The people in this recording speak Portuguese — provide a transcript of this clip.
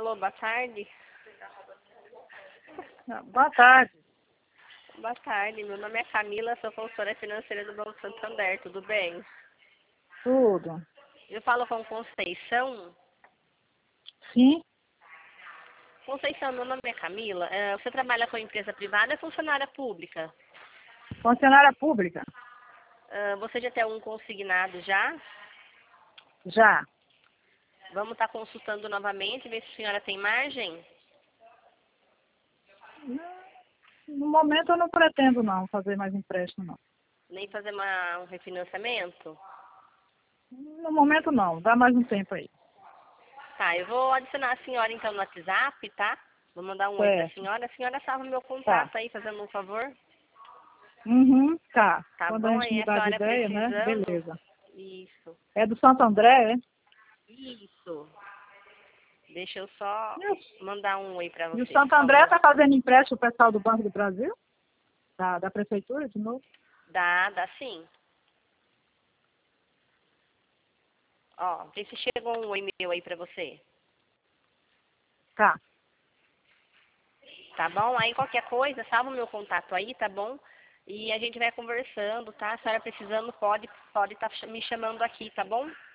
Alô, boa tarde. Boa tarde. Boa tarde, meu nome é Camila, sou consultora financeira do Banco Santander, tudo bem? Tudo. Eu falo com Conceição. Sim, Conceição, meu nome é Camila. Você trabalha com empresa privada ou funcionária pública? funcionária pública. Você já tem algum consignado já? Já. Vamos estar consultando novamente, ver se a senhora tem margem? No momento eu não pretendo não fazer mais empréstimo não. Nem fazer um refinanciamento? No momento não, dá mais um tempo aí. Tá, eu vou adicionar a senhora então no WhatsApp, tá? Vou mandar um oi pra Certo. senhora. A senhora salva meu Tá. contato aí, fazendo um favor? Tá. Tá Quando a bom? gente Aí a mudar de senhora ideia, né? precisando? Beleza. Isso. É do Santo André, é? Isso. Deixa eu só E mandar um oi pra o você, por Santo André favor. tá fazendo empréstimo pro pessoal do Banco do Brasil? Da prefeitura de novo? Dá sim. Ó, vê se chegou um e-mail aí pra você. Tá. Tá bom? Aí qualquer coisa, salva o meu contato aí, tá bom? E a gente vai conversando, tá? Se a senhora precisando, pode tá me chamando aqui, tá bom?